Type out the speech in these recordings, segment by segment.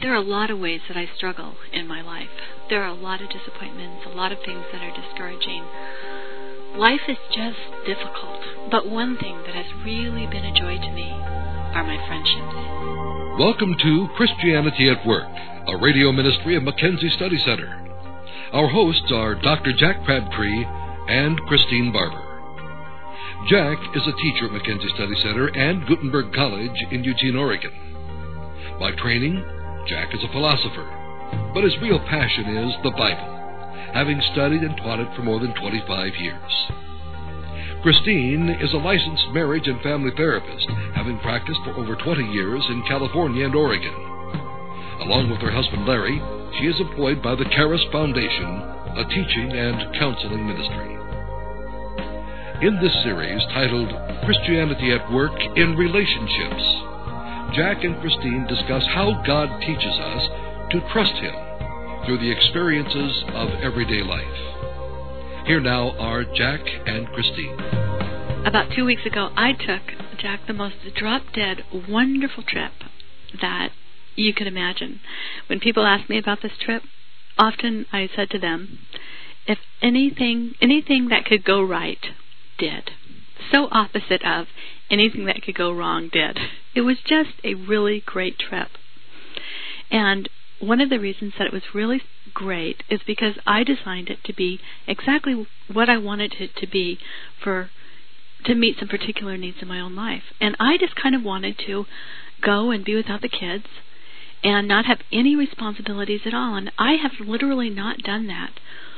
There are a lot of ways that I struggle in my life. There are a lot of disappointments, a lot of things that are discouraging. Life is just difficult. But one thing that has really been a joy to me are my friendships. Welcome to Christianity at Work, a radio ministry of Mackenzie Study Center. Our hosts are Dr. Jack Crabtree and Christine Barber. Jack is a teacher at Mackenzie Study Center and Gutenberg College in Eugene, Oregon. By training, Jack is a philosopher, but his real passion is the Bible, having studied and taught it for more than 25 years. Christine is a licensed marriage and family therapist, having practiced for over 20 years in California and Oregon. Along with her husband Larry, she is employed by the Charis Foundation, a teaching and counseling ministry. In this series titled Christianity at Work in Relationships, Jack and Christine discuss how God teaches us to trust Him through the experiences of everyday life. Here now are Jack and Christine. About 2 weeks ago, I took, Jack, the most drop-dead, wonderful trip that you could imagine. When people ask me about this trip, often I said to them, if anything that could go right did. So opposite of anything that could go wrong did. It was just a really great trip. And one of the reasons that it was really great is because I designed it to be exactly what I wanted it to be to meet some particular needs in my own life. And I just kind of wanted to go and be without the kids and not have any responsibilities at all. And I have literally not done that,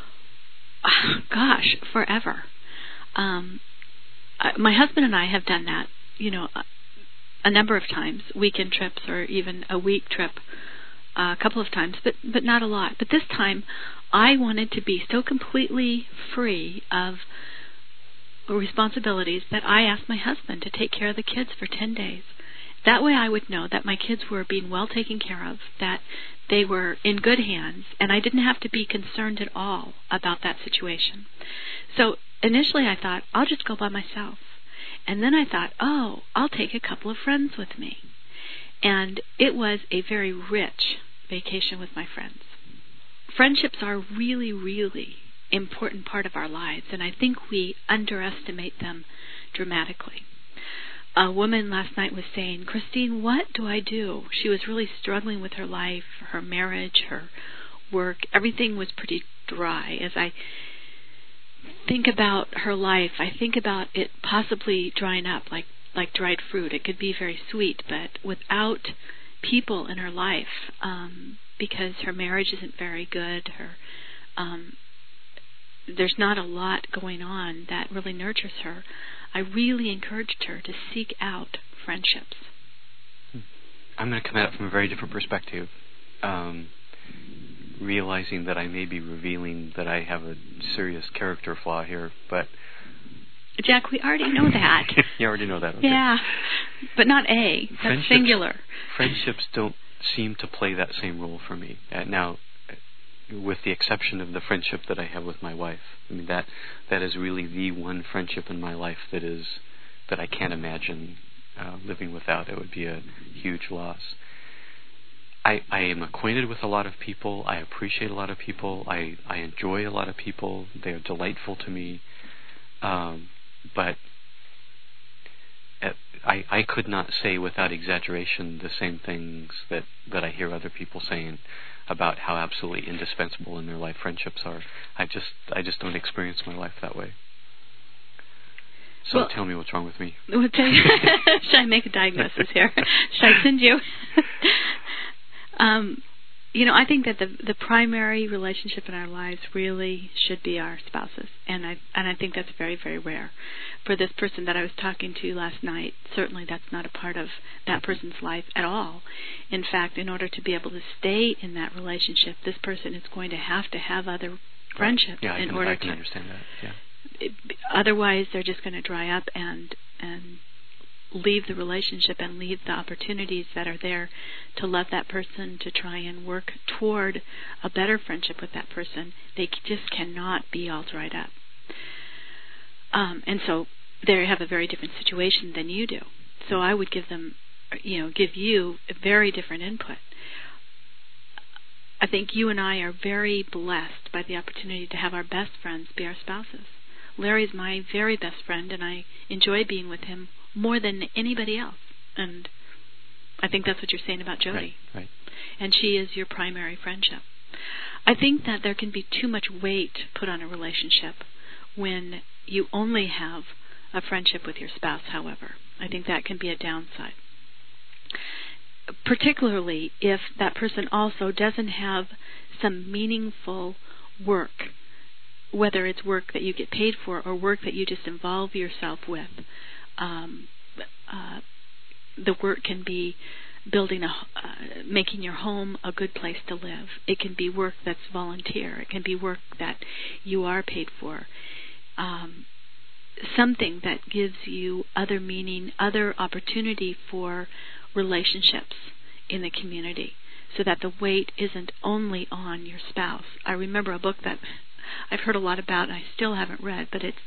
forever. My husband and I have done that, a number of times, weekend trips or even a week trip, a couple of times, but not a lot. But this time, I wanted to be so completely free of responsibilities that I asked my husband to take care of the kids for 10 days. That way I would know that my kids were being well taken care of, that they were in good hands, and I didn't have to be concerned at all about that situation. So initially I thought, I'll just go by myself. And then I thought, I'll take a couple of friends with me. And it was a very rich vacation with my friends. Friendships are really, really important part of our lives, and I think we underestimate them dramatically. A woman last night was saying, Christine, what do I do? She was really struggling with her life, her marriage, her work. Everything was pretty dry. As I think about her life, I think about it possibly drying up like dried fruit. It could be very sweet, but without people in her life, because her marriage isn't very good, there's not a lot going on that really nurtures her. I really encouraged her to seek out friendships. I'm going to come at it from a very different perspective, realizing that I may be revealing that I have a serious character flaw here, but... Jack, we already know that. You already know that, okay. Yeah, but not A. That's singular. Friendships don't seem to play that same role for me. Now, with the exception of the friendship that I have with my wife. I mean, that is really the one friendship in my life that I can't imagine living without. It would be a huge loss. I am acquainted with a lot of people. I appreciate a lot of people. I enjoy a lot of people. They are delightful to me. But I could not say without exaggeration the same things that I hear other people saying about how absolutely indispensable in their life friendships are. I just don't experience my life that way. So tell me what's wrong with me. Should I make a diagnosis here? Should I send you? I think that the primary relationship in our lives really should be our spouses, and I think that's very, very rare. For this person that I was talking to last night, certainly that's not a part of that person's life at all. In fact, in order to be able to stay in that relationship, this person is going to have other friendships I can understand that. Yeah. Otherwise, they're just going to dry up and leave the relationship and leave the opportunities that are there to love that person, to try and work toward a better friendship with that person. They just cannot be all dried up. And so they have a very different situation than you do. So I would give you a very different input. I think you and I are very blessed by the opportunity to have our best friends be our spouses. Larry's my very best friend, and I enjoy being with him more than anybody else. And I think that's what you're saying about Jody. Right. And she is your primary friendship. I think that there can be too much weight put on a relationship when you only have a friendship with your spouse, however. I think that can be a downside. Particularly if that person also doesn't have some meaningful work, whether it's work that you get paid for or work that you just involve yourself with. The work can be making your home a good place to live. It can be work that's volunteer. It can be work that you are paid for. Something that gives you other meaning, other opportunity for relationships in the community, so that the weight isn't only on your spouse. I remember a book that I've heard a lot about and I still haven't read, but it's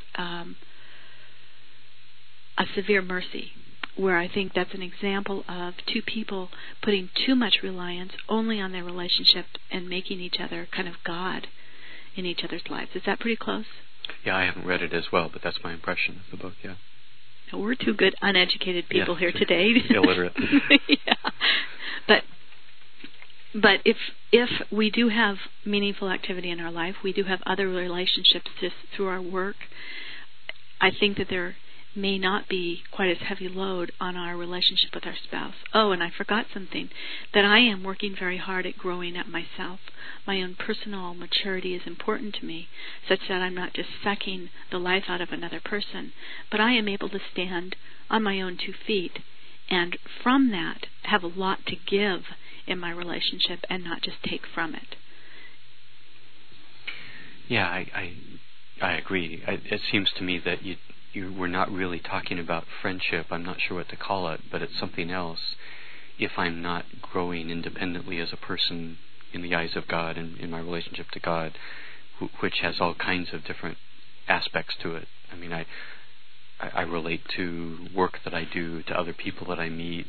A Severe Mercy, where I think that's an example of two people putting too much reliance only on their relationship and making each other kind of God in each other's lives. Is that pretty close? Yeah, I haven't read it as well, but that's my impression of the book, yeah. We're two good uneducated people here today. Illiterate. Yeah. But if we do have meaningful activity in our life, we do have other relationships just through our work, I think that there may not be quite as heavy load on our relationship with our spouse. Oh, and I forgot something, that I am working very hard at growing up myself. My own personal maturity is important to me, such that I'm not just sucking the life out of another person, but I am able to stand on my own 2 feet, and from that have a lot to give in my relationship and not just take from it. Yeah, I agree. It seems to me that you were not really talking about friendship. I'm not sure what to call it, but it's something else. If I'm not growing independently as a person in the eyes of God and in my relationship to God, which has all kinds of different aspects to it. I mean, I relate to work that I do, to other people that I meet.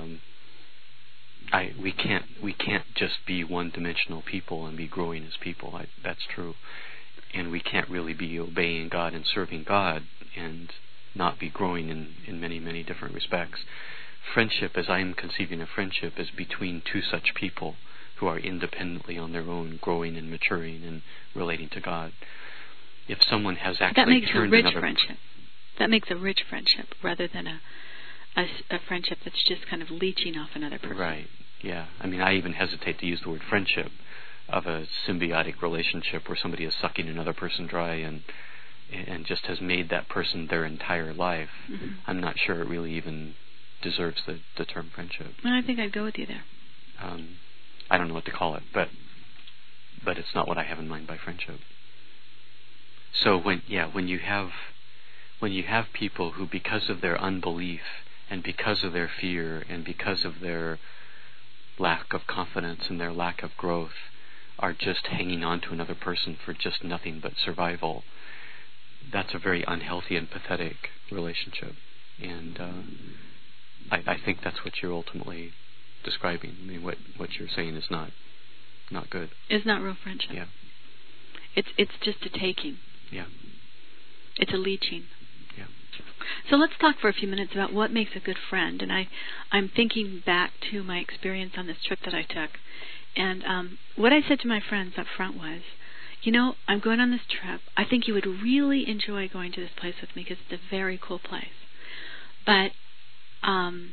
We can't just be one-dimensional people and be growing as people. That's true. And we can't really be obeying God and serving God and not be growing in many, many different respects. Friendship, as I'm conceiving of friendship, is between two such people who are independently on their own, growing and maturing and relating to God. If someone has actually turned another... That makes a rich friendship rather than a friendship that's just kind of leeching off another person. Right, yeah. I mean, I even hesitate to use the word friendship of a symbiotic relationship where somebody is sucking another person dry and just has made that person their entire life. Mm-hmm. I'm not sure it really even deserves the term friendship. Well, I think I'd go with you there. I don't know what to call it, but it's not what I have in mind by friendship. So when you have people who, because of their unbelief and because of their fear and because of their lack of confidence and their lack of growth, are just hanging on to another person for just nothing but survival, that's a very unhealthy and pathetic relationship. And I think that's what you're ultimately describing. I mean, what you're saying is not good. It's not real friendship. Yeah. It's just a taking. Yeah. It's a leeching. Yeah. So let's talk for a few minutes about what makes a good friend. And I'm thinking back to my experience on this trip that I took. And what I said to my friends up front was, I'm going on this trip. I think you would really enjoy going to this place with me because it's a very cool place. But, I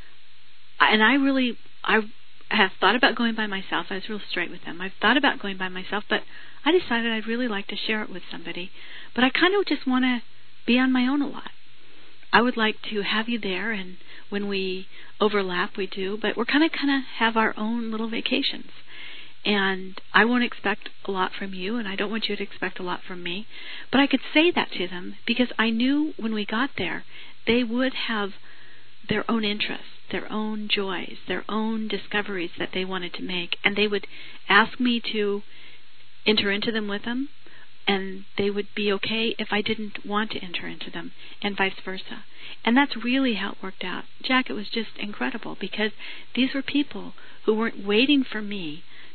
have thought about going by myself. I was real straight with them. I've thought about going by myself, but I decided I'd really like to share it with somebody. But I kind of just want to be on my own a lot. I would like to have you there, and when we overlap, we do, but we're kind of have our own little vacations. And I won't expect a lot from you, and I don't want you to expect a lot from me. But I could say that to them because I knew when we got there, they would have their own interests, their own joys, their own discoveries that they wanted to make, and they would ask me to enter into them with them, and they would be okay if I didn't want to enter into them, and vice versa. And that's really how it worked out. Jack, it was just incredible because these were people who weren't waiting for me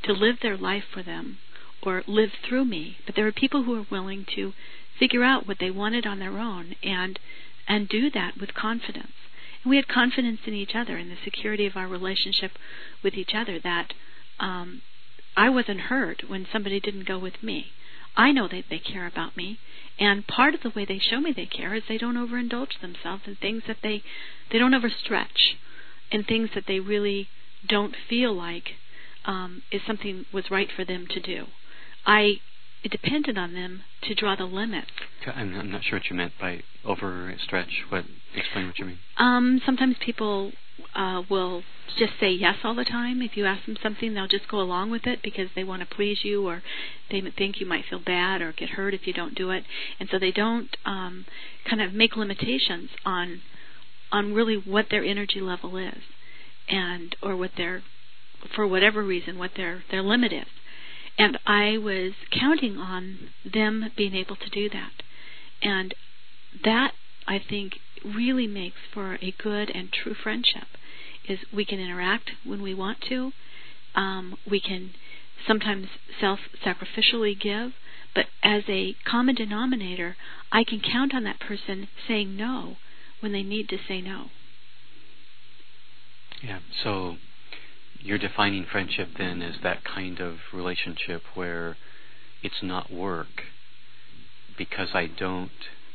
to live their life for them or live through me, but there were people who were willing to figure out what they wanted on their own and do that with confidence. And we had confidence in each other, in the security of our relationship with each other, that I wasn't hurt when somebody didn't go with me. I know that they care about me, and part of the way they show me they care is they don't overindulge themselves in things that they don't overstretch, in things that they really don't feel like is something was right for them to do. It depended on them to draw the limits. I'm not sure what you meant by overstretch. Explain what you mean. Sometimes people will just say yes all the time. If you ask them something, they'll just go along with it because they want to please you, or they think you might feel bad or get hurt if you don't do it. And so they don't kind of make limitations on really what their energy level is, and or what for whatever reason, what their limit is. And I was counting on them being able to do that. And that, I think, really makes for a good and true friendship, is we can interact when we want to. We can sometimes self-sacrificially give, but as a common denominator, I can count on that person saying no when they need to say no. Yeah, so you're defining friendship then as that kind of relationship where it's not work because I don't,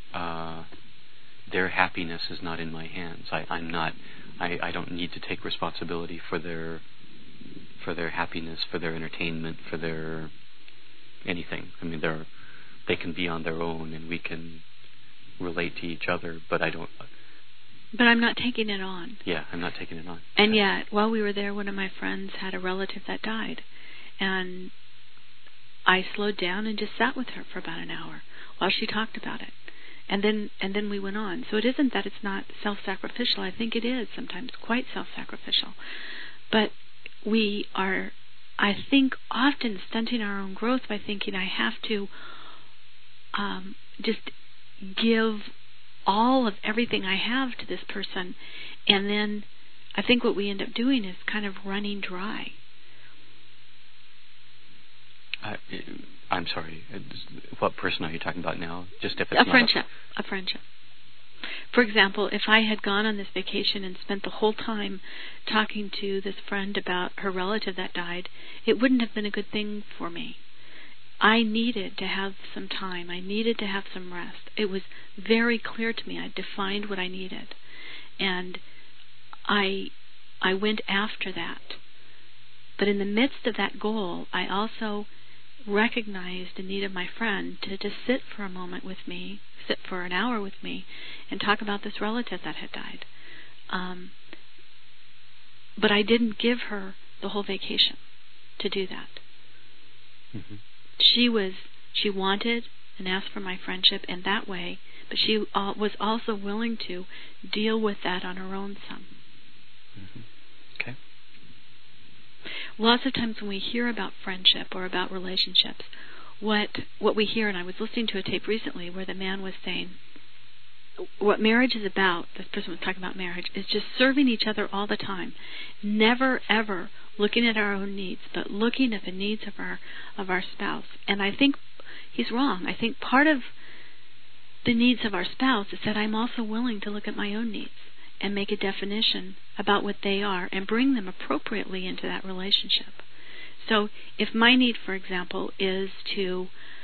their happiness is not in my hands. I don't need to take responsibility for their happiness, for their entertainment, for their anything. I mean, they can be on their own and we can relate to each other, but I don't. But I'm not taking it on. Yeah, I'm not taking it on. And yet, while we were there, one of my friends had a relative that died. And I slowed down and just sat with her for about an hour while she talked about it. And then we went on. So it isn't that it's not self-sacrificial. I think it is sometimes quite self-sacrificial. But we are, I think, often stunting our own growth by thinking I have to just give all of everything I have to this person, and then I think what we end up doing is kind of running dry. I'm sorry. What person are you talking about now? Just if it's a friendship. A friendship. For example, if I had gone on this vacation and spent the whole time talking to this friend about her relative that died, it wouldn't have been a good thing for me. I needed to have some time. I needed to have some rest. It was very clear to me. I defined what I needed. And I went after that. But in the midst of that goal, I also recognized the need of my friend to just sit for a moment with me, sit for an hour with me, and talk about this relative that had died. But I didn't give her the whole vacation to do that. Mm-hmm. She wanted and asked for my friendship in that way, but she was also willing to deal with that on her own some. Mm-hmm. Okay. Lots of times when we hear about friendship or about relationships, what we hear, and I was listening to a tape recently where the man was saying, what marriage is about, this person was talking about marriage, is just serving each other all the time. Never, ever looking at our own needs, but looking at the needs of our spouse. And I think he's wrong. I think part of the needs of our spouse is that I'm also willing to look at my own needs and make a definition about what they are and bring them appropriately into that relationship. So if my need, for example, is to,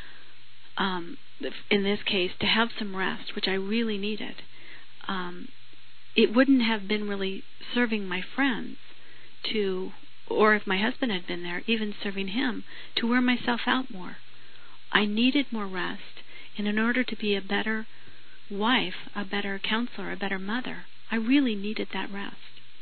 in this case, to have some rest, which I really needed, it wouldn't have been really serving my friends to, or if my husband had been there, even serving him, to wear myself out more. I needed more rest, and in order to be a better wife, a better counselor, a better mother, I really needed that rest.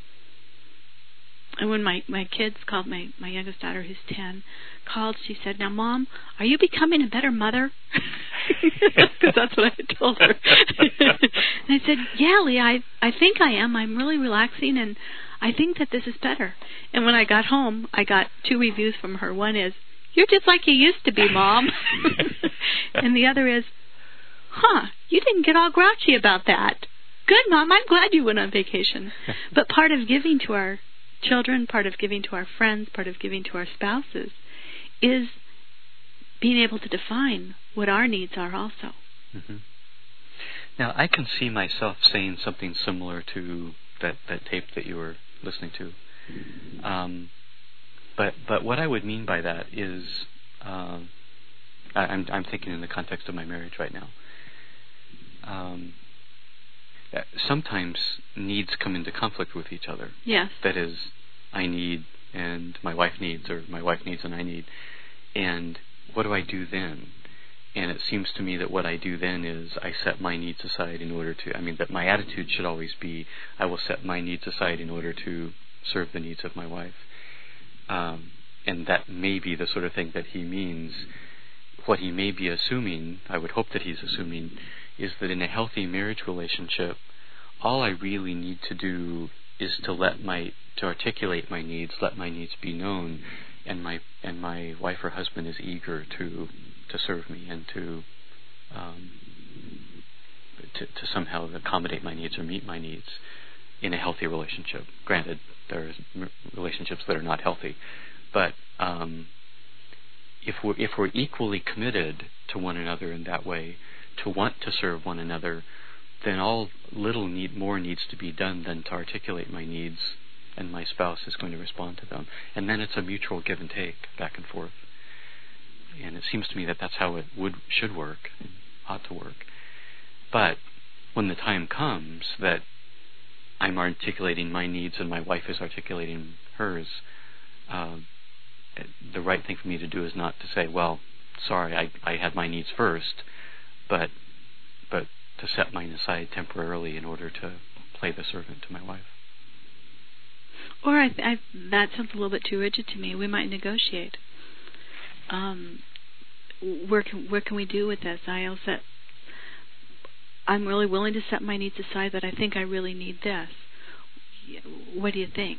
And when my kids called, my youngest daughter, who's 10, called, she said, "Now, Mom, are you becoming a better mother?" Because that's what I had told her. And I said, "Yeah, Lee, I think I am. I'm really relaxing, and I think that this is better." And when I got home, I got 2 reviews from her. One is, "You're just like you used to be, Mom." And the other is, "You didn't get all grouchy about that. Good, Mom. I'm glad you went on vacation." But part of giving to children, part of giving to our friends, part of giving to our spouses, is being able to define what our needs are also. Mm-hmm. Now, I can see myself saying something similar to that tape that you were listening to. But what I would mean by that is, I'm thinking in the context of my marriage right now. Sometimes needs come into conflict with each other. Yes. That is, I need and my wife needs, or my wife needs and I need. And what do I do then? And it seems to me that what I do then is I set my needs aside in order to, that my attitude should always be, I will set my needs aside in order to serve the needs of my wife. And that may be the sort of thing that he means. What he may be assuming, I would hope that he's assuming, is that in a healthy marriage relationship, all I really need to do is to articulate my needs, let my needs be known, and my wife or husband is eager to serve me and to somehow accommodate my needs or meet my needs in a healthy relationship. Granted, there are relationships that are not healthy, but if we're equally committed to one another in that way, to want to serve one another, then more needs to be done than to articulate my needs, and my spouse is going to respond to them. And then it's a mutual give and take, back and forth. And it seems to me that that's how it should work, and ought to work. But when the time comes that I'm articulating my needs and my wife is articulating hers, the right thing for me to do is not to say, well, sorry, I had my needs first, but to set mine aside temporarily in order to play the servant to my wife. Or that sounds a little bit too rigid to me. We might negotiate. Where can we do with this? I'm really willing to set my needs aside, but I think I really need this. What do you think?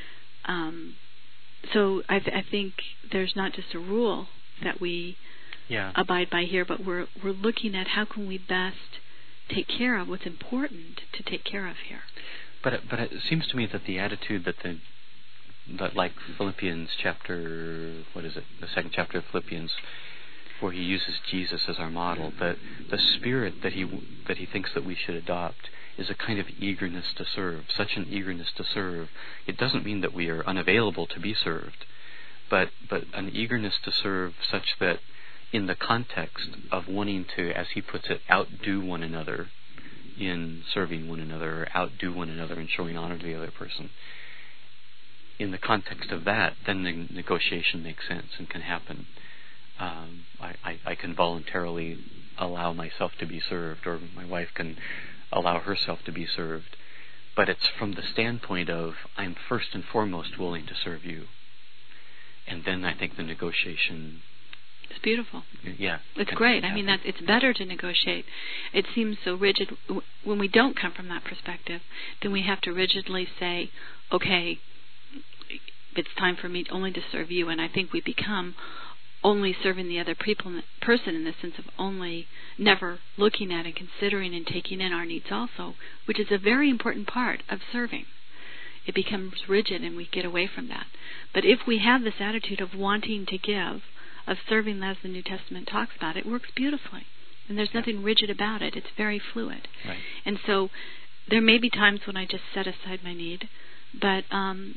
So I think there's not just a rule that we abide by here, but we're looking at how can we best take care of what's important to take care of here. But it seems to me that the attitude that like Philippians chapter, the second chapter of Philippians, where he uses Jesus as our model, that the spirit that he thinks that we should adopt is a kind of eagerness to serve, such an eagerness to serve. It doesn't mean that we are unavailable to be served, but an eagerness to serve such that in the context of wanting to, as he puts it, outdo one another in serving one another, or outdo one another in showing honor to the other person. In the context of that, then the negotiation makes sense and can happen. I can voluntarily allow myself to be served, or my wife can allow herself to be served. But it's from the standpoint of, I'm first and foremost willing to serve you. And then I think the negotiation... It's beautiful. Yeah. It's great. It's better to negotiate. It seems so rigid. When we don't come from that perspective, then we have to rigidly say, okay, it's time for me only to serve you. And I think we become only serving the other person in the sense of only never looking at and considering and taking in our needs also, which is a very important part of serving. It becomes rigid and we get away from that. But if we have this attitude of wanting to give, of serving as the New Testament talks about, it works beautifully. And there's nothing rigid about it. It's very fluid. Right. And so there may be times when I just set aside my need, but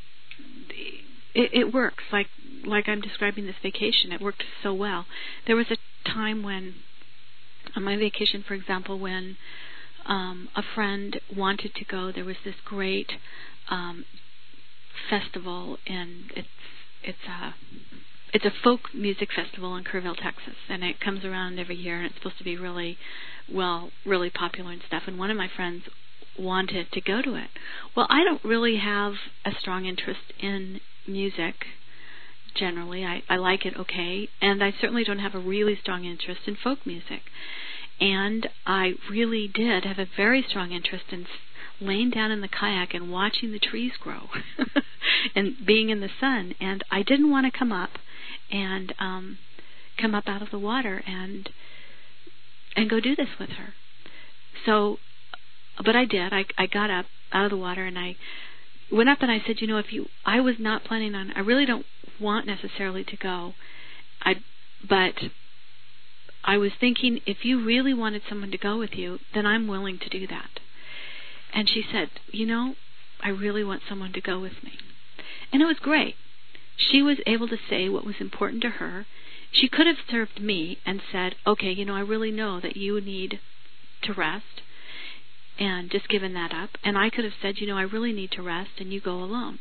it works. Like I'm describing this vacation, it worked so well. There was a time when, on my vacation, for example, when a friend wanted to go, there was this great festival, and it's a folk music festival in Kerrville, Texas, and it comes around every year, and it's supposed to be really popular and stuff. And one of my friends wanted to go to it. Well, I don't really have a strong interest in music generally. I like it okay, and I certainly don't have a really strong interest in folk music. And I really did have a very strong interest in laying down in the kayak and watching the trees grow and being in the sun. And I didn't want to come up out of the water and go do this with her. So, but I did. I got up out of the water and I went up and I said, I was not planning on, I really don't want necessarily to go. But I was thinking, if you really wanted someone to go with you, then I'm willing to do that. And she said, I really want someone to go with me. And it was great. She was able to say what was important to her. She could have served me and said, okay, I really know that you need to rest, and just given that up. And I could have said, I really need to rest, and you go alone.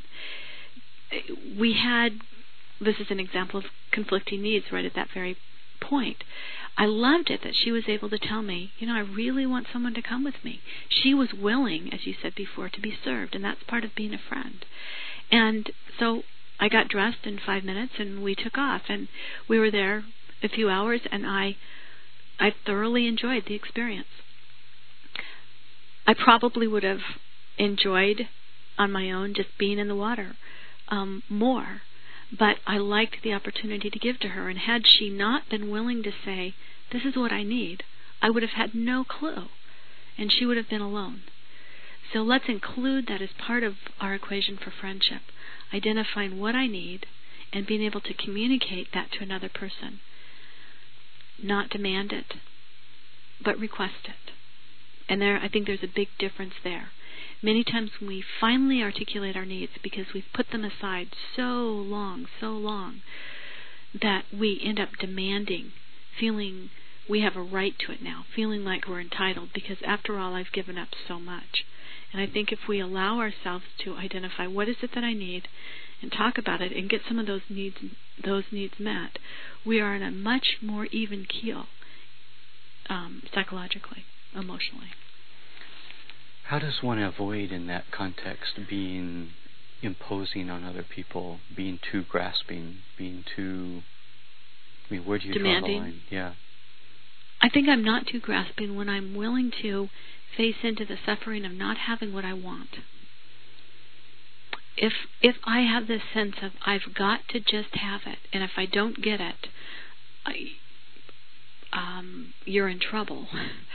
This is an example of conflicting needs right at that very point. I loved it that she was able to tell me, I really want someone to come with me. She was willing, as you said before, to be served, and that's part of being a friend. And so I got dressed in 5 minutes, and we took off, and we were there a few hours, and I thoroughly enjoyed the experience. I probably would have enjoyed on my own just being in the water more, but I liked the opportunity to give to her, and had she not been willing to say, this is what I need, I would have had no clue, and she would have been alone. So let's include that as part of our equation for friendship, identifying what I need and being able to communicate that to another person. Not demand it, but request it. And I think there's a big difference there. Many times when we finally articulate our needs, because we've put them aside so long, that we end up demanding, feeling we have a right to it now, feeling like we're entitled, because after all, I've given up so much. And I think if we allow ourselves to identify what is it that I need and talk about it and get some of those needs met, we are in a much more even keel, psychologically, emotionally. How does one avoid in that context being imposing on other people, being too grasping, being too, where do you demanding? Draw the line? Yeah. I think I'm not too grasping when I'm willing to face into the suffering of not having what I want. If I have this sense of I've got to just have it, and if I don't get it, you're in trouble.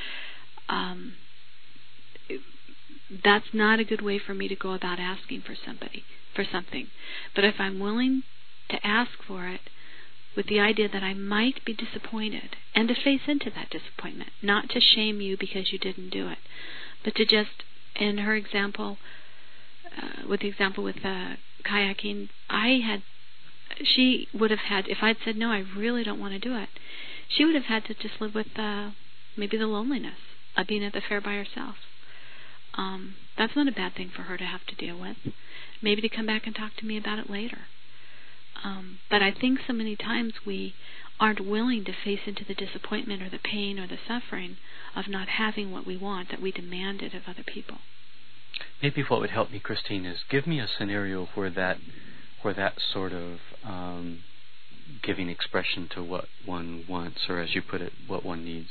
That's not a good way for me to go about asking for something. But if I'm willing to ask for it with the idea that I might be disappointed, and to face into that disappointment, not to shame you because you didn't do it, but to just, in her example, with kayaking, she would have had, if I'd said, no, I really don't want to do it, she would have had to just live with maybe the loneliness of being at the fair by herself. That's not a bad thing for her to have to deal with. Maybe to come back and talk to me about it later. But I think so many times we aren't willing to face into the disappointment or the pain or the suffering of not having what we want, that we demanded of other people. Maybe what would help me, Christine, is give me a scenario where that sort of giving expression to what one wants, or as you put it, what one needs,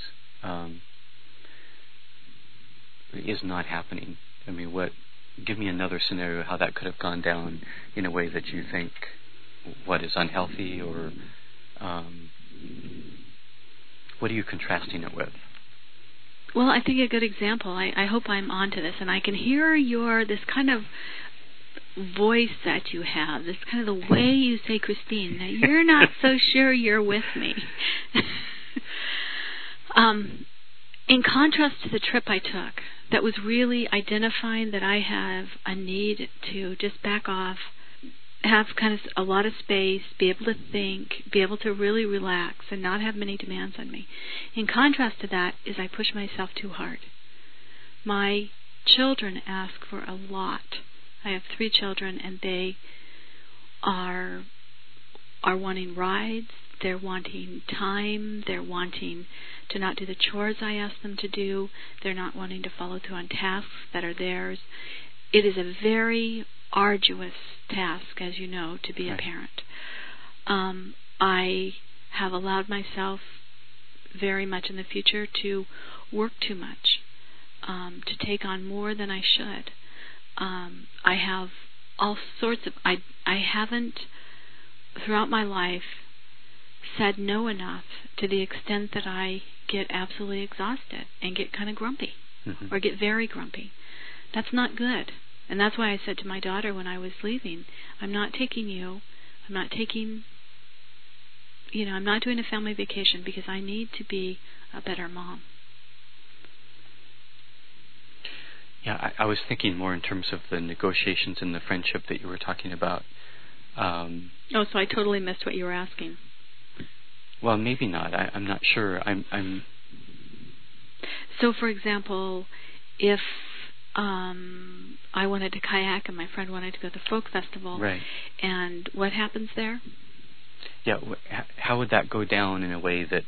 is not happening. Give me another scenario how that could have gone down in a way that you think what is unhealthy, or what are you contrasting it with? Well, I think a good example, I hope I'm onto this, and I can hear this kind of voice that you have, this kind of the way you say, Christine, that you're not so sure you're with me. In contrast to the trip I took, that was really identifying that I have a need to just back off, have kind of a lot of space, be able to think, be able to really relax and not have many demands on me. In contrast to that is I push myself too hard. My children ask for a lot. I have 3 children, and they are wanting rides, they're wanting time, they're wanting to not do the chores I ask them to do, they're not wanting to follow through on tasks that are theirs. It is a very arduous task, as you know, to be a parent. I have allowed myself very much in the future to work too much, to take on more than I should. I have all sorts of, I haven't throughout my life said no enough to the extent that I get absolutely exhausted and get kind of grumpy, or get very grumpy. That's not good. And that's why I said to my daughter when I was leaving, I'm not taking you, I'm not taking, I'm not doing a family vacation because I need to be a better mom. Yeah, I was thinking more in terms of the negotiations in the friendship that you were talking about. So I totally missed what you were asking. Well, maybe not. I'm not sure. I'm. So, for example, if I wanted to kayak and my friend wanted to go to the folk festival, right? And what happens there? Yeah, how would that go down in a way that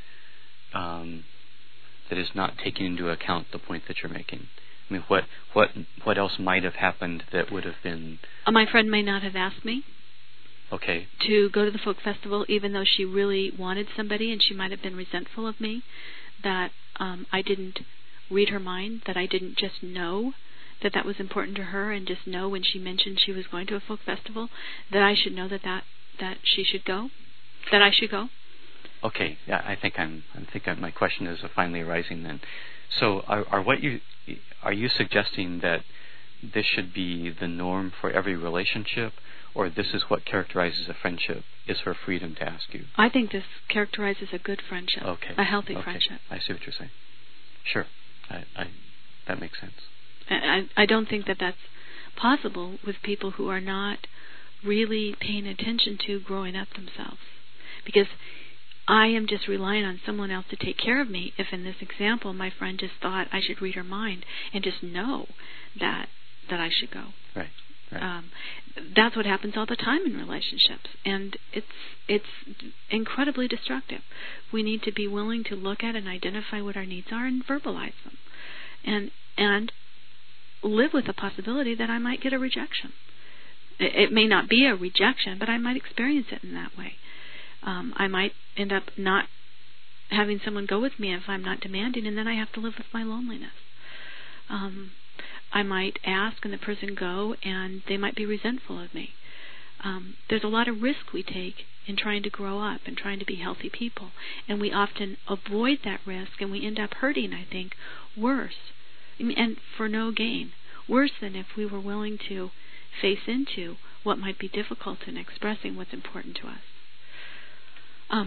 that is not taking into account the point that you're making? I mean, what else might have happened that would have been? My friend may not have asked me. Okay. To go to the folk festival, even though she really wanted somebody, and she might have been resentful of me that I didn't read her mind, that I didn't just know that was important to her, and just know when she mentioned she was going to a folk festival that I should know that she should go, that I should go. Okay. Yeah, I think my question is finally arising then. So, are you suggesting that this should be the norm for every relationship? Or this is what characterizes a friendship, is her freedom to ask you? I think this characterizes a good friendship, a healthy friendship. I see what you're saying. Sure, that makes sense. I don't think that that's possible with people who are not really paying attention to growing up themselves. Because I am just relying on someone else to take care of me. If in this example my friend just thought I should read her mind and just know that I should go. Right. That's what happens all the time in relationships, and it's incredibly destructive. We need to be willing to look at and identify what our needs are and verbalize them, and live with the possibility that I might get a rejection. It may not be a rejection, but I might experience it in that way. I might end up not having someone go with me if I'm not demanding, and then I have to live with my loneliness. I might ask and the person go, and they might be resentful of me. There's a lot of risk we take in trying to grow up and trying to be healthy people, and we often avoid that risk, and we end up hurting, I think, worse, and for no gain, worse than if we were willing to face into what might be difficult in expressing what's important to us.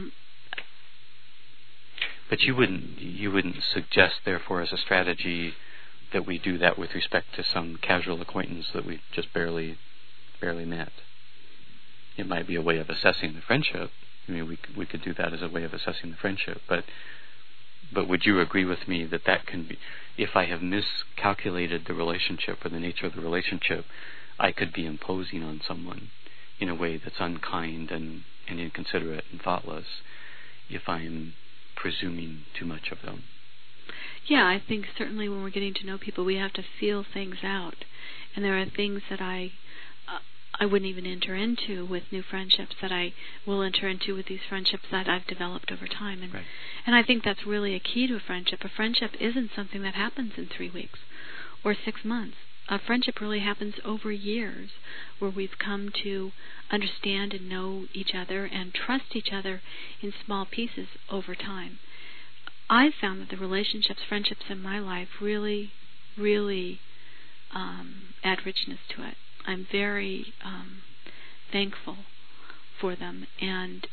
But you wouldn't suggest, therefore, as a strategy, that we do that with respect to some casual acquaintance that we just barely met. It might be a way of assessing the friendship. I mean, we could do that as a way of assessing the friendship. But would you agree with me that can be, if I have miscalculated the relationship or the nature of the relationship, I could be imposing on someone in a way that's unkind and inconsiderate and thoughtless if I'm presuming too much of them? Yeah, I think certainly when we're getting to know people, we have to feel things out. And there are things that I wouldn't even enter into with new friendships that I will enter into with these friendships that I've developed over time. And, right. And I think that's really a key to a friendship. A friendship isn't something that happens in 3 weeks or 6 months. A friendship really happens over years, where we've come to understand and know each other and trust each other in small pieces over time. I've found that the relationships, friendships in my life really, really add richness to it. I'm very thankful for them, and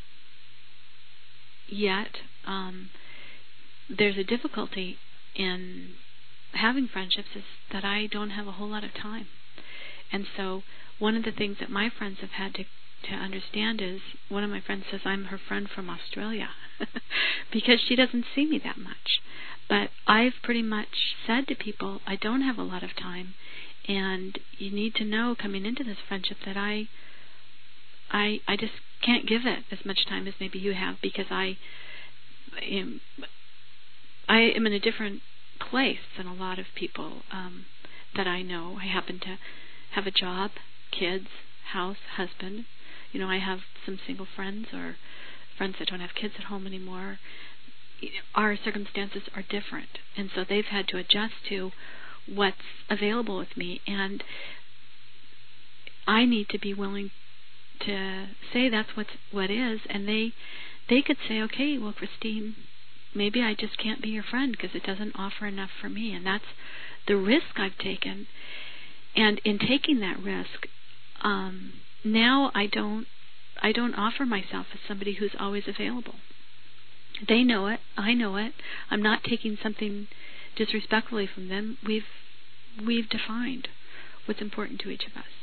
yet there's a difficulty in having friendships is that I don't have a whole lot of time. And so one of the things that my friends have had to understand is, one of my friends says I'm her friend from Australia because she doesn't see me that much. But I've pretty much said to people, I don't have a lot of time, and you need to know coming into this friendship that I just can't give it as much time as maybe you have, because I am in a different place than a lot of people that I know. I happen to have a job, kids, house, husband. I have some single friends or friends that don't have kids at home anymore. Our circumstances are different, and so they've had to adjust to what's available with me, and I need to be willing to say that's what is, and they could say, okay, well, Christine, maybe I just can't be your friend because it doesn't offer enough for me. And that's the risk I've taken. And in taking that risk, now I don't offer myself as somebody who's always available. They know it. I know it. I'm not taking something disrespectfully from them. We've defined what's important to each of us.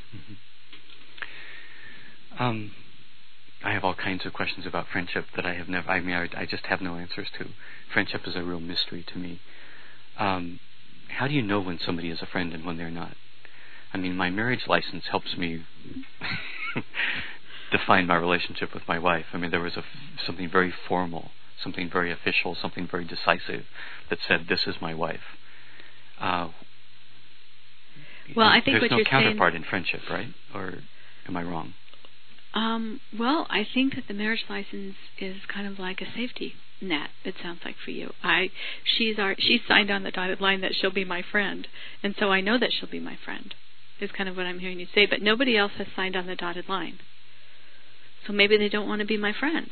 Mm-hmm. I have all kinds of questions about friendship that I have never. I just have no answers to. Friendship is a real mystery to me. How do you know when somebody is a friend and when they're not? I mean, my marriage license helps me define my relationship with my wife. I mean, there was something very formal, something very official, something very decisive that said, "This is my wife." Well, I think there's what no you're counterpart saying, in friendship, right? Or am I wrong? Well, I think that the marriage license is kind of like a safety net. It sounds like for you. She's signed on the dotted line that she'll be my friend, and so I know that she'll be my friend. Is kind of what I'm hearing you say. But nobody else has signed on the dotted line, so maybe they don't want to be my friend.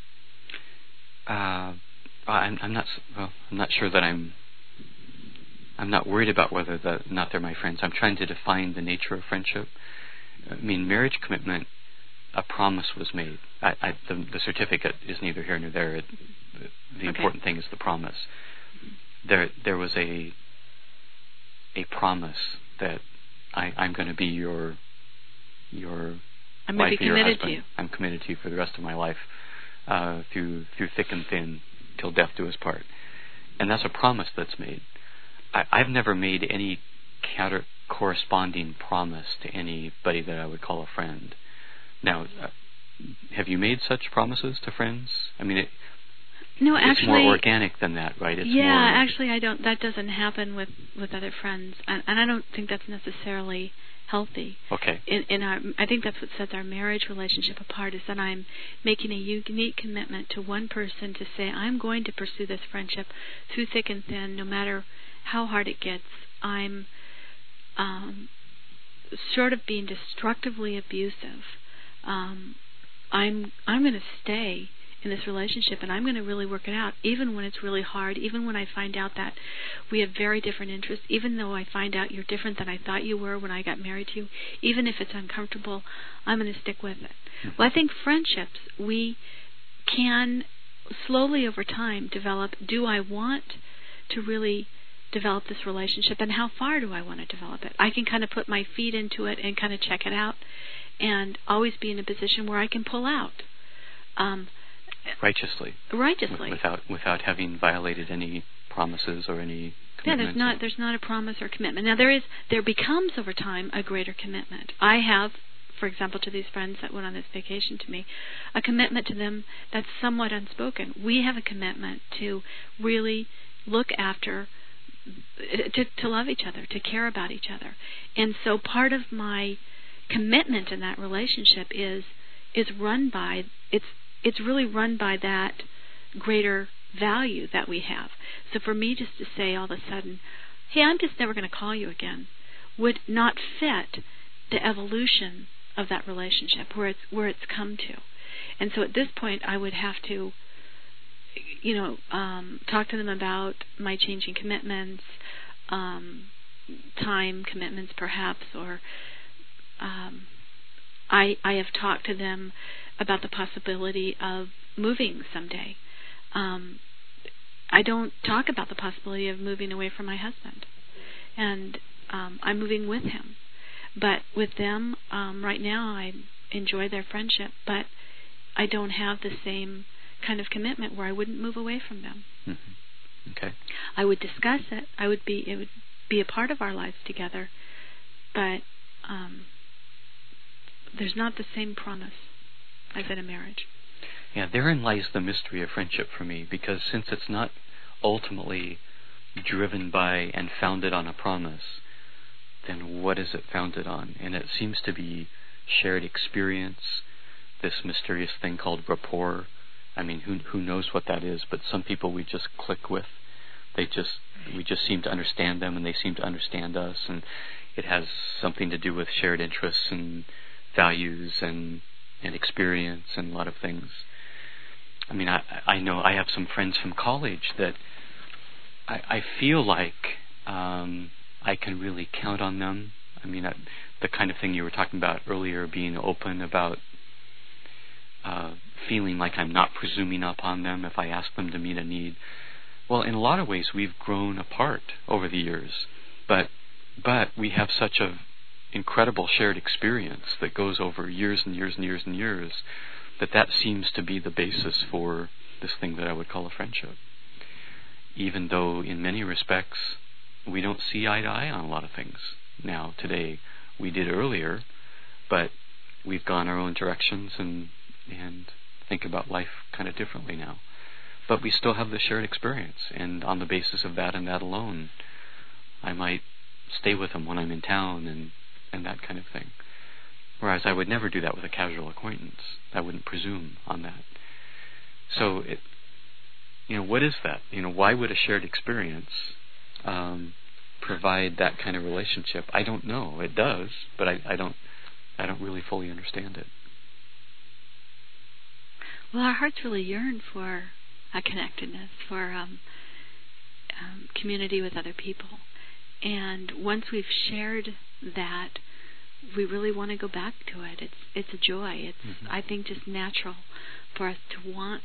I'm not sure that I'm not worried about whether they're my friends. I'm trying to define the nature of friendship. I mean, marriage commitment, a promise was made. The certificate is neither here nor there. The important thing is the promise. There was a promise that I'm going to be your I'm wife going to be or your committed husband. to you. I'm committed to you for the rest of my life, through thick and thin, till death do us part. And that's a promise that's made. I've never made any corresponding promise to anybody that I would call a friend. Now, have you made such promises to friends? I mean, No, actually, it's more organic than that, right? It's more, actually, I don't. That doesn't happen with other friends, and I don't think that's necessarily healthy. Okay. I think that's what sets our marriage relationship apart, is that I'm making a unique commitment to one person to say, I'm going to pursue this friendship through thick and thin, no matter how hard it gets. I'm short of being destructively abusive. I'm going to stay in this relationship, and I'm going to really work it out, even when it's really hard, even when I find out that we have very different interests, even though I find out you're different than I thought you were when I got married to you, even if it's uncomfortable, I'm going to stick with it. Well, I think friendships, we can slowly over time develop, do I want to really develop this relationship, and how far do I want to develop it? I can kind of put my feet into it and kind of check it out, and always be in a position where I can pull out. Righteously. Without having violated any promises or any commitments. Yeah, there's not a promise or commitment. Now there becomes over time a greater commitment. I have, for example, to these friends that went on this vacation to me, a commitment to them that's somewhat unspoken. We have a commitment to really look after, to love each other, to care about each other. And so part of my commitment in that relationship is run by, it's really run by that greater value that we have. So for me just to say all of a sudden, hey, I'm just never going to call you again, would not fit the evolution of that relationship, where it's come to. And so at this point I would have to, talk to them about my changing commitments, time commitments perhaps, or I have talked to them about the possibility of moving someday. I don't talk about the possibility of moving away from my husband, and I'm moving with him. But with them, right now I enjoy their friendship, but I don't have the same kind of commitment where I wouldn't move away from them. Mm-hmm. Okay. I would discuss it. It would be a part of our lives together, but there's not the same promise as in a marriage. Yeah, therein lies the mystery of friendship for me, because since it's not ultimately driven by and founded on a promise, then what is it founded on? And it seems to be shared experience, this mysterious thing called rapport. I mean, who knows what that is, but some people we just click with. We just seem to understand them, and they seem to understand us, and it has something to do with shared interests and values and experience and a lot of things. I mean, I know I have some friends from college that I feel like I can really count on them. I mean, the kind of thing you were talking about earlier, being open about feeling like I'm not presuming upon them if I ask them to meet a need. Well, in a lot of ways, we've grown apart over the years, but we have such an incredible shared experience that goes over years and years and years and years that seems to be the basis for this thing that I would call a friendship. Even though in many respects we don't see eye to eye on a lot of things now, today. We did earlier, but we've gone our own directions and think about life kind of differently now. But we still have the shared experience, and on the basis of that and that alone, I might stay with them when I'm in town and that kind of thing. Whereas I would never do that with a casual acquaintance. I wouldn't presume on that. So, what is that? Why would a shared experience provide that kind of relationship? I don't know. It does, but I don't really fully understand it. Well, our hearts really yearn for a connectedness, for community with other people. And once we've shared that, we really want to go back to it. It's a joy. It's I think just natural for us to want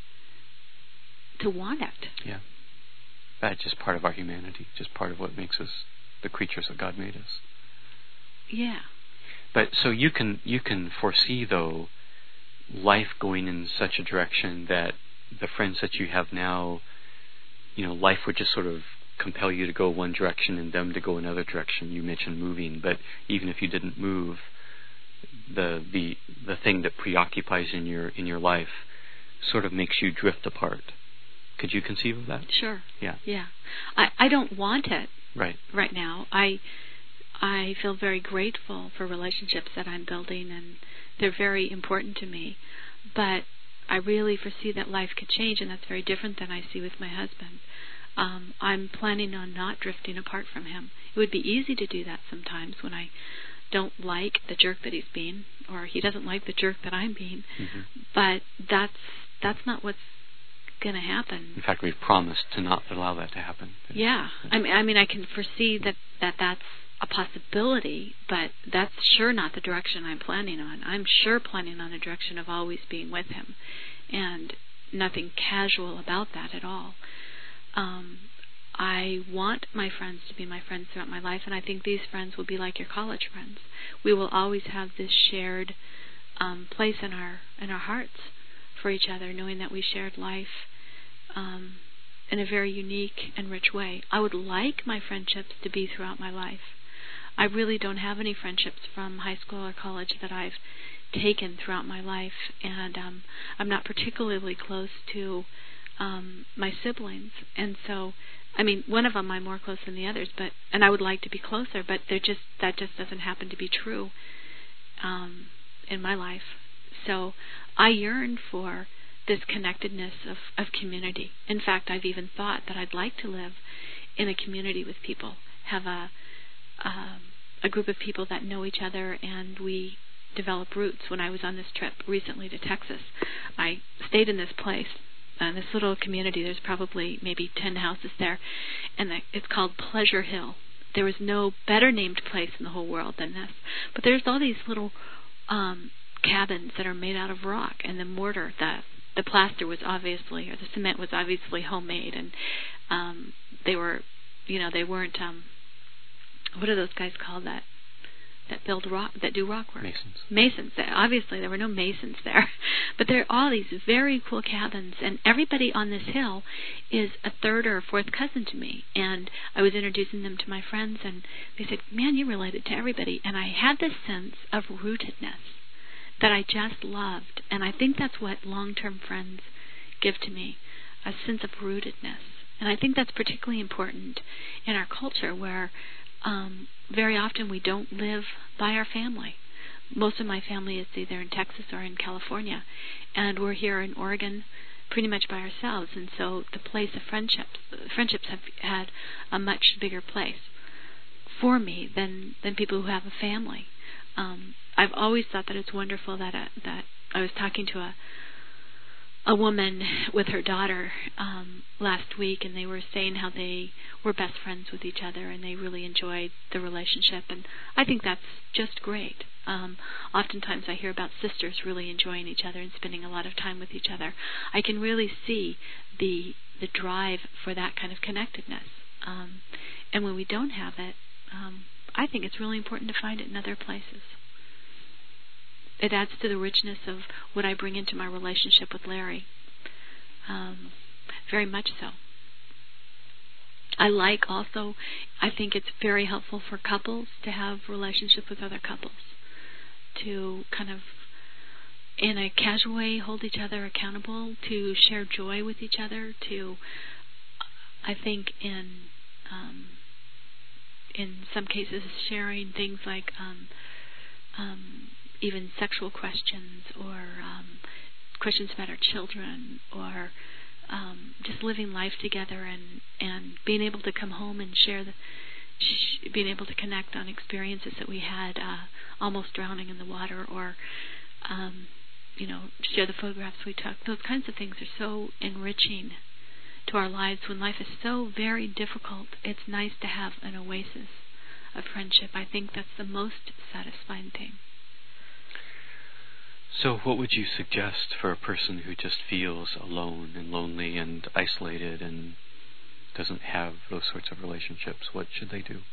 it. Yeah. That's just part of our humanity, just part of what makes us the creatures that God made us. Yeah. But so you can foresee, though, life going in such a direction that the friends that you have now, life would just sort of compel you to go one direction and them to go another direction. You mentioned moving, but even if you didn't move, the thing that preoccupies in your life sort of makes you drift apart. Could you conceive of that? Sure. Yeah. Yeah. I don't want it right now. I feel very grateful for relationships that I'm building, and they're very important to me. But I really foresee that life could change, and that's very different than I see with my husband. I'm planning on not drifting apart from him. It would be easy to do that sometimes when I don't like the jerk that he's being, or he doesn't like the jerk that I'm being. But that's not what's going to happen. In fact, we've promised to not allow that to happen. Yeah. I mean, I can foresee that's a possibility, but that's sure not the direction I'm planning on. I'm sure planning on a direction of always being with him, and nothing casual about that at all. I want my friends to be my friends throughout my life, and I think these friends will be like your college friends. We will always have this shared place in our hearts for each other, knowing that we shared life in a very unique and rich way. I would like my friendships to be throughout my life. I really don't have any friendships from high school or college that I've taken throughout my life, and I'm not particularly close to my siblings, and so one of them I'm more close than the others, and I would like to be closer, but that just doesn't happen to be true in my life. So I yearn for this connectedness of community. In fact, I've even thought that I'd like to live in a community with people, have a group of people that know each other, and we develop roots. When I was on this trip recently to Texas, I stayed in this place, this little community. There's probably maybe 10 houses there, and it's called Pleasure Hill. There was no better named place in the whole world than this. But there's all these little cabins that are made out of rock, and the mortar, the plaster was obviously, or the cement was obviously homemade, and they were, they weren't, what are those guys called that build rock, that do rock work? Masons. Obviously, there were no masons there. But there are all these very cool cabins, and everybody on this hill is a third or a fourth cousin to me. And I was introducing them to my friends, and they said, "Man, you're related to everybody." And I had this sense of rootedness that I just loved. And I think that's what long-term friends give to me, a sense of rootedness. And I think that's particularly important in our culture, where very often we don't live by our family. Most of my family is either in Texas or in California, and we're here in Oregon pretty much by ourselves. And so the place of friendships have had a much bigger place for me than people who have a family. I've always thought that it's wonderful that I was talking to a a woman with her daughter last week, and they were saying how they were best friends with each other and they really enjoyed the relationship, and I think that's just great. Oftentimes I hear about sisters really enjoying each other and spending a lot of time with each other. I can really see the drive for that kind of connectedness. And when we don't have it, I think it's really important to find it in other places. It adds to the richness of what I bring into my relationship with Larry. Very much so. I think it's very helpful for couples to have relationships with other couples, to kind of, in a casual way, hold each other accountable, to share joy with each other, to, I think, in some cases, sharing things like even sexual questions or questions about our children, or just living life together and being able to come home and share being able to connect on experiences that we had, almost drowning in the water, or share the photographs we took. Those kinds of things are so enriching to our lives when life is so very difficult. It's nice to have an oasis of friendship. I think that's the most satisfying thing. So what would you suggest for a person who just feels alone and lonely and isolated and doesn't have those sorts of relationships? What should they do?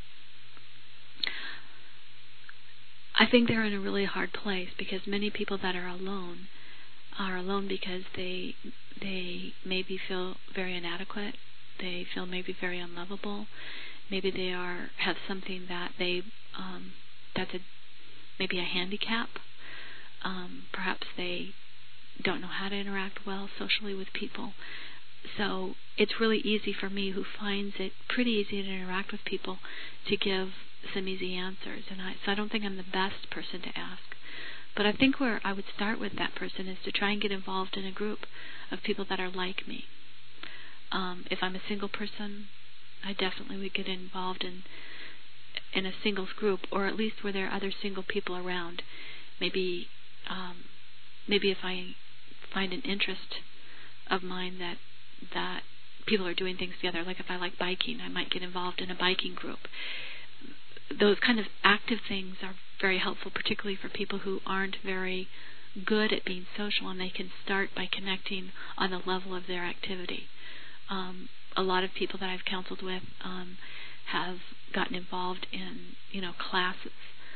I think they're in a really hard place, because many people that are alone because they maybe feel very inadequate. They feel maybe very unlovable. Maybe they have something that that's maybe a handicap. Perhaps they don't know how to interact well socially with people. So it's really easy for me, who finds it pretty easy to interact with people, to give some easy answers. So I don't think I'm the best person to ask. But I think where I would start with that person is to try and get involved in a group of people that are like me. If I'm a single person, I definitely would get involved in a singles group, or at least where there are other single people around. Maybe if I find an interest of mine that people are doing things together, like if I like biking, I might get involved in a biking group. Those kind of active things are very helpful, particularly for people who aren't very good at being social, and they can start by connecting on the level of their activity. A lot of people that I've counseled with have gotten involved in classes.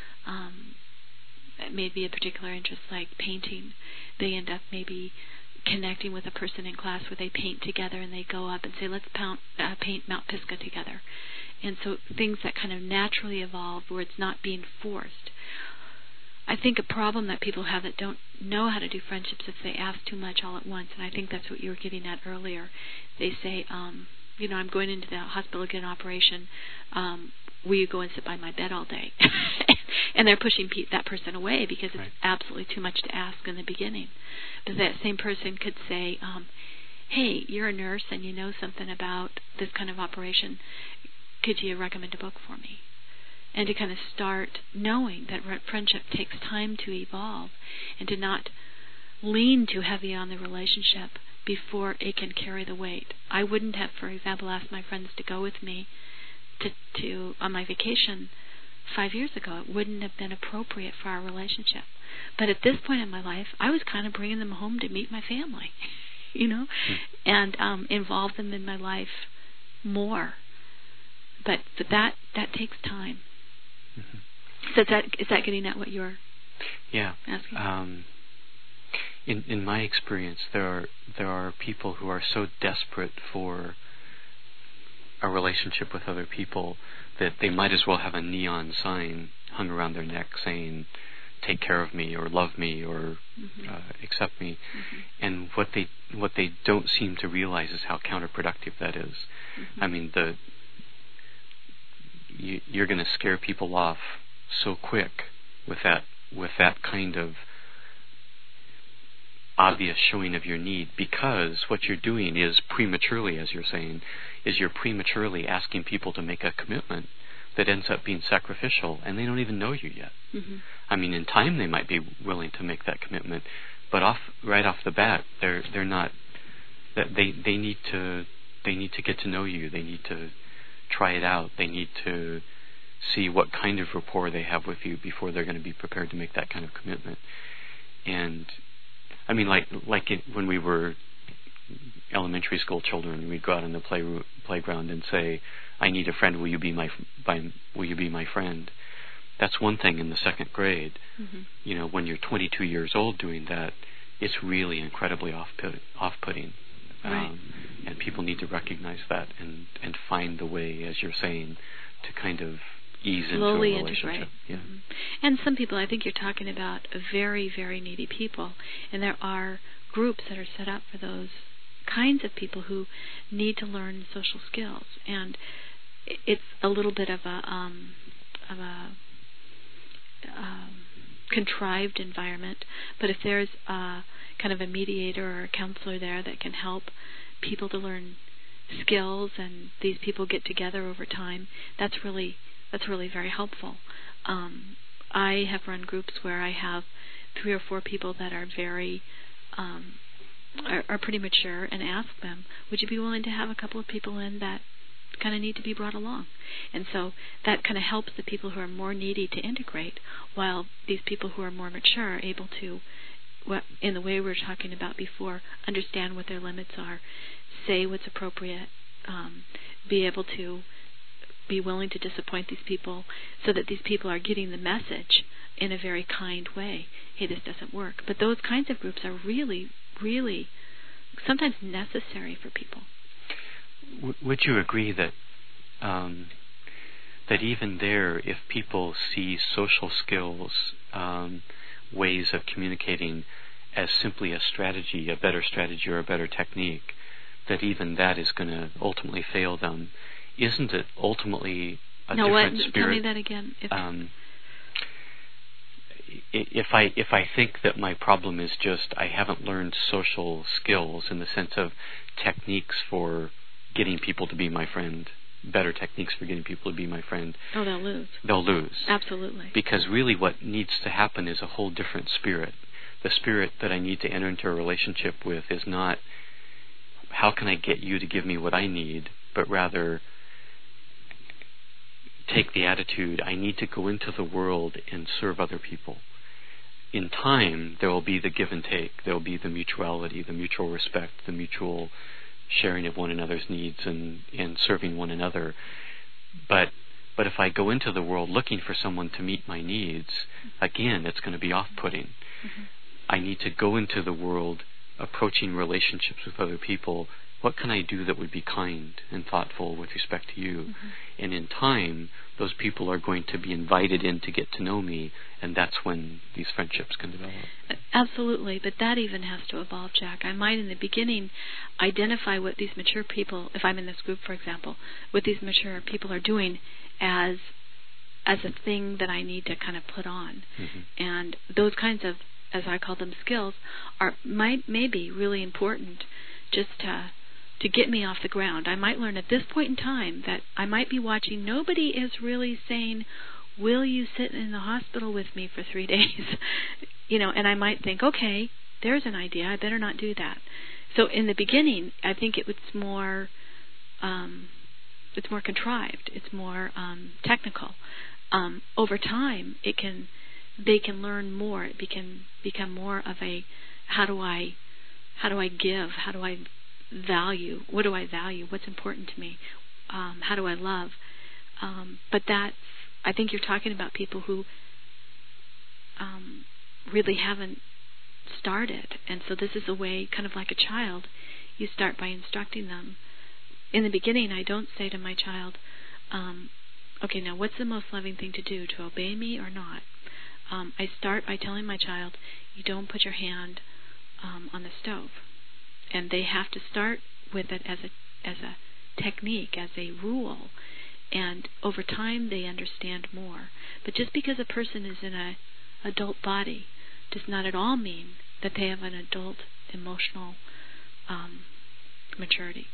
It may be a particular interest, like painting. They end up maybe connecting with a person in class where they paint together, and they go up and say, let's paint Mount Pisgah together. And so things that kind of naturally evolve, where it's not being forced. I think a problem that people have that don't know how to do friendships is they ask too much all at once, and I think that's what you were getting at earlier. They say, I'm going into the hospital to get an operation. Will you go and sit by my bed all day? And they're pushing that person away because it's absolutely too much to ask in the beginning. But that same person could say, hey, you're a nurse and you know something about this kind of operation. Could you recommend a book for me? And to kind of start knowing that friendship takes time to evolve, and to not lean too heavy on the relationship before it can carry the weight. I wouldn't have, for example, asked my friends to go with me to on my vacation 5 years ago. It wouldn't have been appropriate for our relationship. But at this point in my life, I was kind of bringing them home to meet my family, and involve them in my life more. But that takes time. Mm-hmm. So is that getting at what you're asking? In my experience, there are people who are so desperate for a relationship with other people that they might as well have a neon sign hung around their neck saying, take care of me, or love me, or accept me. Mm-hmm. And what they don't seem to realize is how counterproductive that is. Mm-hmm. I mean, you're going to scare people off so quick with that kind of obvious showing of your need, because what you're doing is prematurely, as you're saying, you're prematurely asking people to make a commitment that ends up being sacrificial, and they don't even know you yet. Mm-hmm. I mean, in time they might be willing to make that commitment, But right off the bat, they're not. They need to get to know you. They need to try it out. They need to see what kind of rapport they have with you before they're going to be prepared to make that kind of commitment. And I mean, when we were elementary school children, we'd go out in the playground and say, "I need a friend. Will you be my friend?" That's one thing in the second grade. Mm-hmm. When you're 22 years old doing that, it's really incredibly off-putting. Right. And people need to recognize that and find the way, as you're saying, to kind of ease slowly into a relationship. Integrate. Yeah. Mm-hmm. And some people, I think you're talking about very, very needy people, and there are groups that are set up for those kinds of people who need to learn social skills, and it's a little bit of a contrived environment. But if there's kind of a mediator or a counselor there that can help people to learn skills, and these people get together over time, that's really very helpful. I have run groups where I have 3 or 4 people that are very are pretty mature, and ask them, would you be willing to have a couple of people in that kind of need to be brought along? And so that kind of helps the people who are more needy to integrate, while these people who are more mature are able to, in the way we were talking about before, understand what their limits are, say what's appropriate, be able to be willing to disappoint these people, so that these people are getting the message in a very kind way. Hey, this doesn't work. But those kinds of groups are really, really sometimes necessary for people. Would you agree that that even there, if people see social skills, ways of communicating, as simply a strategy, a better strategy or a better technique, that even that is going to ultimately fail them? Isn't it ultimately a different spirit? Tell me that again. If I think that my problem is just I haven't learned social skills in the sense of techniques for getting people to be my friend, better techniques for getting people to be my friend. Oh, they'll lose. They'll lose. Absolutely. Because really what needs to happen is a whole different spirit. The spirit that I need to enter into a relationship with is not, how can I get you to give me what I need, but rather take the attitude, I need to go into the world and serve other people. In time, there will be the give and take. There will be the mutuality, the mutual respect, the mutual sharing of one another's needs and serving one another. But if I go into the world looking for someone to meet my needs, again, it's going to be off-putting. Mm-hmm. I need to go into the world approaching relationships with other people. What can I do that would be kind and thoughtful with respect to you? Mm-hmm. And in time, those people are going to be invited in to get to know me, and that's when these friendships can develop. Absolutely, but that even has to evolve, Jack. I might in the beginning identify what these mature people, if I'm in this group, for example, what these mature people are doing as a thing that I need to kind of put on. Mm-hmm. And those kinds of, as I call them, skills may be really important just to get me off the ground. I might learn at this point in time that I might be watching. Nobody is really saying, will you sit in the hospital with me for 3 days? And I might think, okay, there's an idea. I better not do that. So in the beginning, I think it's more contrived. It's more technical. Over time, they can learn more. It can become more of a how do I give? How do I value? What do I value? What's important to me? How do I love? But I think you're talking about people who really haven't started. And so this is a way, kind of like a child, you start by instructing them. In the beginning, I don't say to my child, okay, now what's the most loving thing to do, to obey me or not? I start by telling my child, you don't put your hand on the stove. And they have to start with it as a technique, as a rule. And over time, they understand more. But just because a person is in an adult body does not at all mean that they have an adult emotional maturity.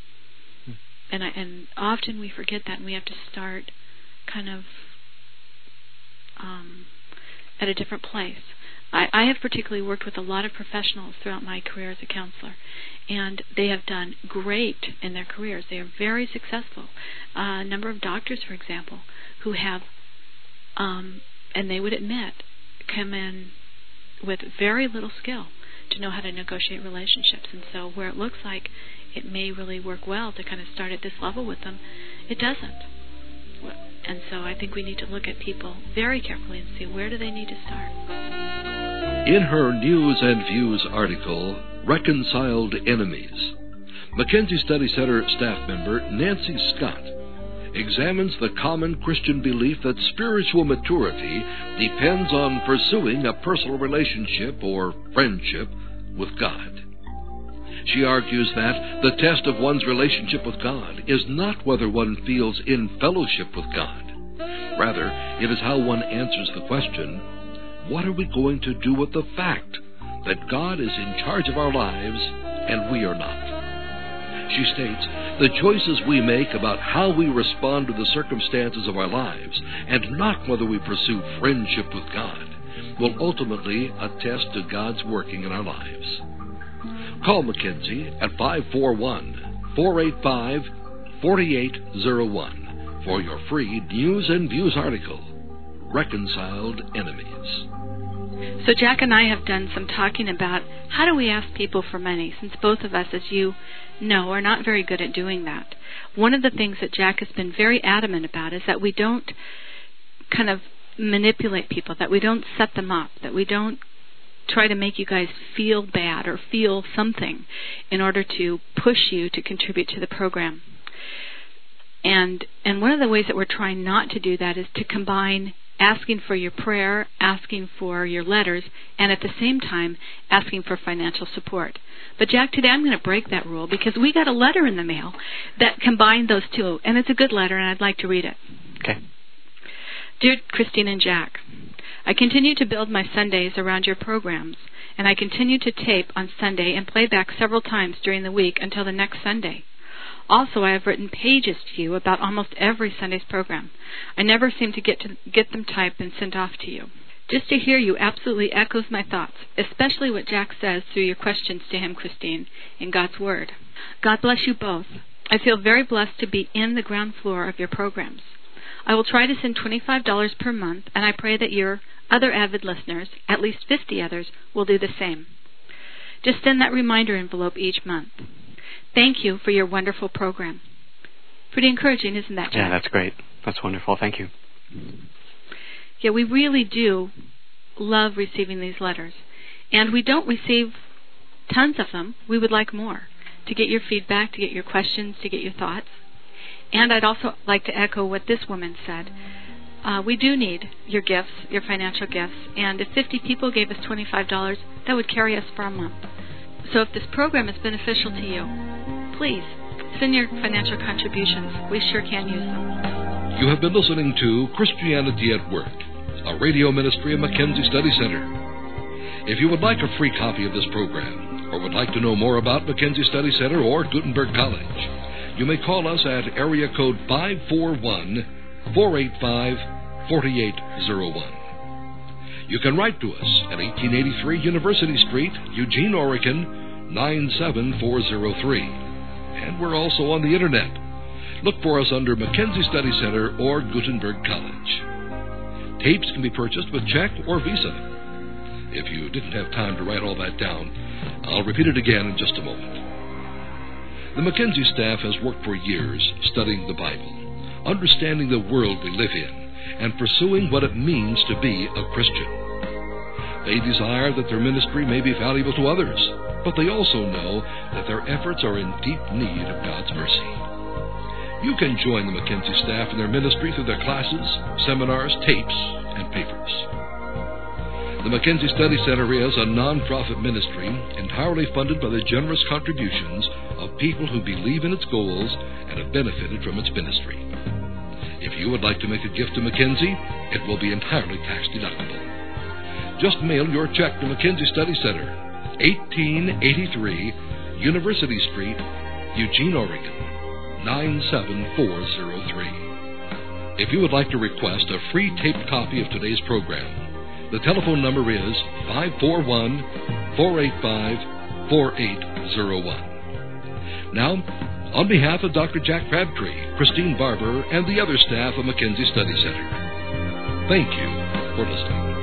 And often we forget that, and we have to start kind of at a different place. I have particularly worked with a lot of professionals throughout my career as a counselor, and they have done great in their careers. They are very successful. A number of doctors, for example, who have, and they would admit, come in with very little skill to know how to negotiate relationships. And so where it looks like it may really work well to kind of start at this level with them, it doesn't. And so I think we need to look at people very carefully and see where do they need to start. In her News and Views article, Reconciled Enemies, Mackenzie Study Center staff member Nancy Scott examines the common Christian belief that spiritual maturity depends on pursuing a personal relationship or friendship with God. She argues that the test of one's relationship with God is not whether one feels in fellowship with God. Rather, it is how one answers the question, what are we going to do with the fact that God is in charge of our lives and we are not? She states, the choices we make about how we respond to the circumstances of our lives, and not whether we pursue friendship with God, will ultimately attest to God's working in our lives. Call Mackenzie at 541-485-4801 for your free News and Views article, Reconciled Enemies. So Jack and I have done some talking about how do we ask people for money, since both of us, as you know, are not very good at doing that. One of the things that Jack has been very adamant about is that we don't kind of manipulate people, that we don't set them up, that we don't try to make you guys feel bad or feel something in order to push you to contribute to the program. And one of the ways that we're trying not to do that is to combine asking for your prayer, asking for your letters, and at the same time asking for financial support. But Jack, today I'm going to break that rule because we got a letter in the mail that combined those two, and it's a good letter, and I'd like to read it. Okay. Dear Christine and Jack, I continue to build my Sundays around your programs, and I continue to tape on Sunday and play back several times during the week until the next Sunday. Also, I have written pages to you about almost every Sunday's program. I never seem to get them typed and sent off to you. Just to hear you absolutely echoes my thoughts, especially what Jack says through your questions to him, Christine, in God's Word. God bless you both. I feel very blessed to be in the ground floor of your programs. I will try to send $25 per month, and I pray that your other avid listeners, at least 50 others, will do the same. Just send that reminder envelope each month. Thank you for your wonderful program. Pretty encouraging, isn't that, Jack? Yeah, that's great. That's wonderful. Thank you. Yeah, we really do love receiving these letters. And we don't receive tons of them. We would like more, to get your feedback, to get your questions, to get your thoughts. And I'd also like to echo what this woman said. We do need your gifts, your financial gifts. And if 50 people gave us $25, that would carry us for a month. So if this program is beneficial to you, please send your financial contributions. We sure can use them. You have been listening to Christianity at Work, a radio ministry of Mackenzie Study Center. If you would like a free copy of this program, or would like to know more about Mackenzie Study Center or Gutenberg College, you may call us at area code 541-485-4801. You can write to us at 1883 University Street, Eugene, Oregon, 97403. And we're also on the Internet. Look for us under Mackenzie Study Center or Gutenberg College. Tapes can be purchased with check or Visa. If you didn't have time to write all that down, I'll repeat it again in just a moment. The Mackenzie staff has worked for years studying the Bible, understanding the world we live in, and pursuing what it means to be a Christian. They desire that their ministry may be valuable to others, but they also know that their efforts are in deep need of God's mercy. You can join the Mackenzie staff in their ministry through their classes, seminars, tapes, and papers. The Mackenzie Study Center is a non-profit ministry entirely funded by the generous contributions of people who believe in its goals and have benefited from its ministry. If you would like to make a gift to Mackenzie, it will be entirely tax-deductible. Just mail your check to Mackenzie Study Center, 1883 University Street, Eugene, Oregon, 97403. If you would like to request a free taped copy of today's program, The telephone number is 541-485-4801. Now, on behalf of Dr. Jack Crabtree, Christine Barber, and the other staff of Mackenzie Study Center, thank you for listening.